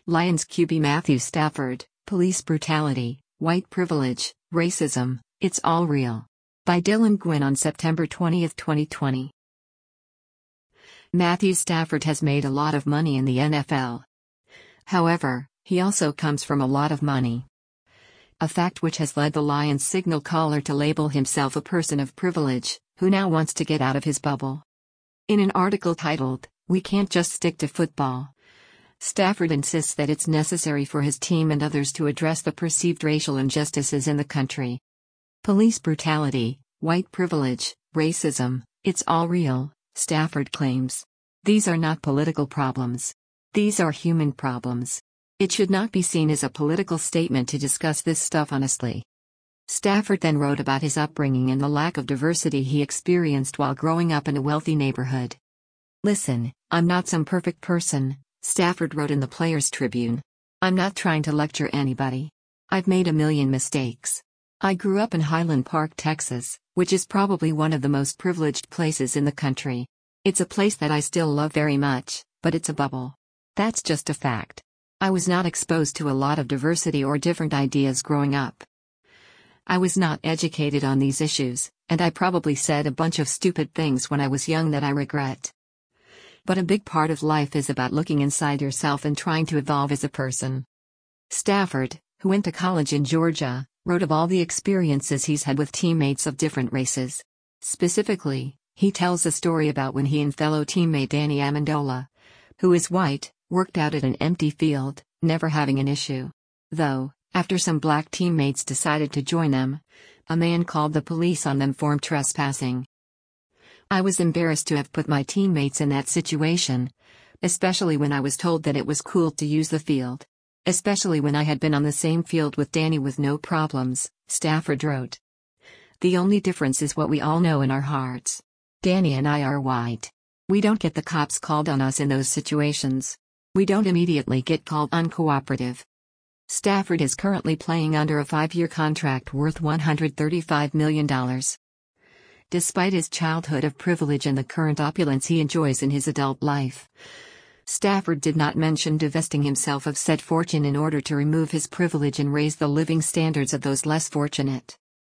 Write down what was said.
Lions QB Matthew Stafford, Police Brutality, White Privilege, Racism, It's All Real. By Dylan Gwynn on September 20, 2020. Matthew Stafford has made a lot of money in the NFL. However, he also comes from a lot of money. A fact which has led the Lions signal caller to label himself a person of privilege, who now wants to get out of his bubble. In an article titled, "We Can't Just Stick to Football," Stafford insists that it's necessary for his team and others to address the perceived racial injustices in the country. Police brutality, white privilege, racism, it's all real, Stafford claims. These are not political problems. These are human problems. It should not be seen as a political statement to discuss this stuff honestly. Stafford then wrote about his upbringing and the lack of diversity he experienced while growing up in a wealthy neighborhood. "Listen, I'm not some perfect person," Stafford wrote in the Players Tribune. "I'm not trying to lecture anybody. I've made a million mistakes. I grew up in Highland Park, Texas, which is probably one of the most privileged places in the country. It's a place that I still love very much, but it's a bubble. That's just a fact. I was not exposed to a lot of diversity or different ideas growing up. I was not educated on these issues, and I probably said a bunch of stupid things when I was young that I regret. But a big part of life is about looking inside yourself and trying to evolve as a person." Stafford, who went to college in Georgia, wrote of all the experiences he's had with teammates of different races. Specifically, he tells a story about when he and fellow teammate Danny Amendola, who is white, worked out at an empty field, never having an issue. Though, after some black teammates decided to join them, a man called the police on them for trespassing. "I was embarrassed to have put my teammates in that situation, especially when I was told that it was cool to use the field. Especially when I had been on the same field with Danny with no problems," Stafford wrote. "The only difference is what we all know in our hearts. Danny and I are white. We don't get the cops called on us in those situations. We don't immediately get called uncooperative." Stafford is currently playing under a 5-year contract worth $135 million. Despite his childhood of privilege and the current opulence he enjoys in his adult life, Stafford did not mention divesting himself of said fortune in order to remove his privilege and raise the living standards of those less fortunate.